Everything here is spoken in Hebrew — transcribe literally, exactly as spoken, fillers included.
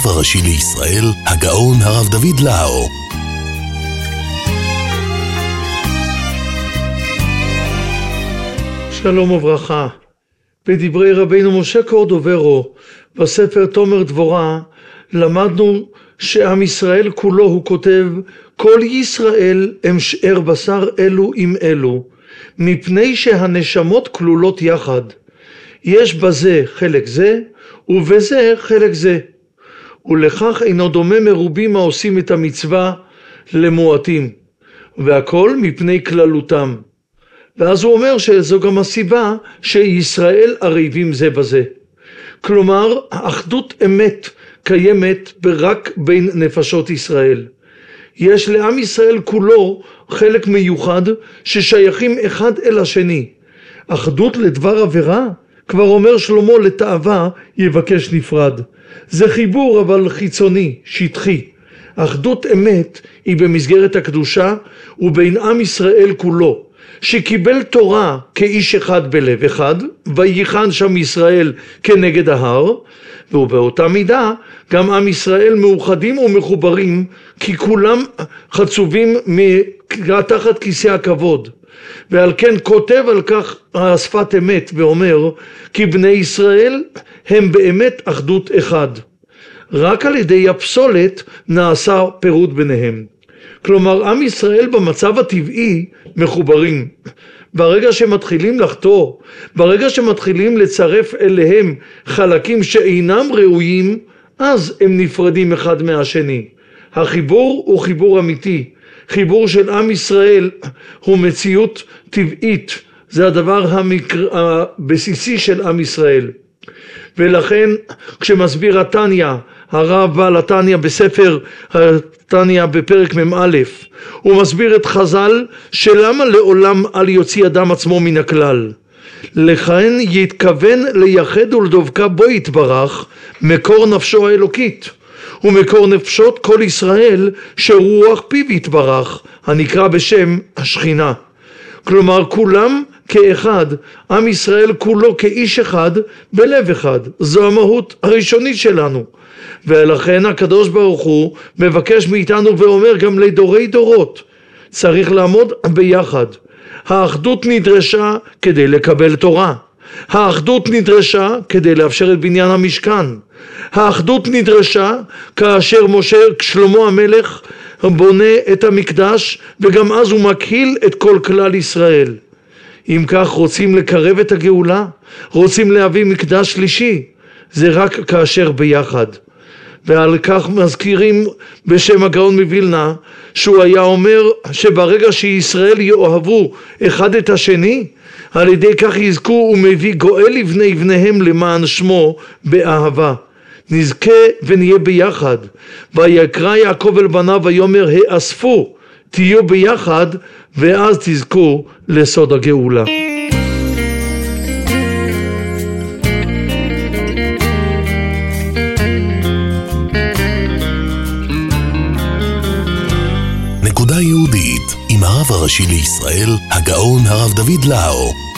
הרב הראשי לישראל, הגאון הרב דוד לאו. שלום וברכה. בדברי רבינו משה קורדוברו בספר תומר דבורה למדנו שעם ישראל כולו, הוא כותב, כל ישראל הם שאר בשר אלו עם אלו, מפני שהנשמות כלולות יחד. יש בזה חלק זה ובזה חלק זה, ולכך אינו דומה מרובים העושים את המצווה למועטים, והכל מפני כללותם. ואז הוא אומר שזו גם הסיבה שישראל ערבים זה בזה. כלומר, האחדות אמת קיימת רק בין נפשות ישראל. יש לעם ישראל כולו חלק מיוחד ששייכים אחד אל השני. אחדות לדבר עבירה, כבר אומר שלמה, לתאווה יבקש נפרד. זה חיבור אבל חיצוני, שטחי. אחדות אמת היא במסגרת הקדושה ובין עם ישראל כולו, שקיבל תורה כאיש אחד בלב אחד, וייחן שם ישראל כנגד ההר, ובאותה מידה גם עם ישראל מאוחדים ומחוברים, כי כולם חצובים תחת כיסא הכבוד. ועל כן כותב על כך השפת אמת ואומר, כי בני ישראל הם באמת אחדות אחד. רק על ידי הפסולת נעשה פירוד ביניהם. כלומר, עם ישראל במצב הטבעי מחוברים. ברגע שמתחילים לחטוא, ברגע שמתחילים לצרף אליהם חלקים שאינם ראויים, אז הם נפרדים אחד מהשני. החיבור הוא חיבור אמיתי. חיבור של עם ישראל הוא מציאות טבעית. זה הדבר המקר... הבסיסי של עם ישראל. ולכן כשמסביר התניא, הרב בעל התניא בספר התניא בפרק מ"א, הוא מסביר את חז"ל שלמה לעולם אל יוציא אדם עצמו מן הכלל. לכן יתכוון לייחד ולדבקה בו יתברך מקור נפשו האלוקית, ומקור נפשות כל ישראל שרוח פיו יתברך, הנקרא בשם השכינה. כלומר כולם כאחד, עם ישראל כולו כאיש אחד בלב אחד. זו המהות הראשונית שלנו, ולכן הקדוש ברוך הוא מבקש מאיתנו ואומר גם לדורי דורות צריך לעמוד ביחד. האחדות נדרשה כדי לקבל תורה, האחדות נדרשה כדי לאפשר את בניין המשכן, האחדות נדרשה כאשר משה שלמה המלך בונה את המקדש, וגם אז הוא מקהיל את כל כלל ישראל. אם כך רוצים לקרב את הגאולה, רוצים להביא מקדש שלישי, זה רק כאשר ביחד. ועל כך מזכירים בשם הגאון מווילנה, שהוא היה אומר שברגע שישראל יאהבו אחד את השני, על ידי כך יזכו ומביא גואל לבני בניהם למען שמו באהבה. נזכה ונהיה ביחד. ויקרא יעקב אל בניו ויאמר האספו, תהיו ביחד, ואז תזכו לסוד הגאולה. נקודה יהודית עם הרב הראשי לישראל, הגאון הרב דוד לאו.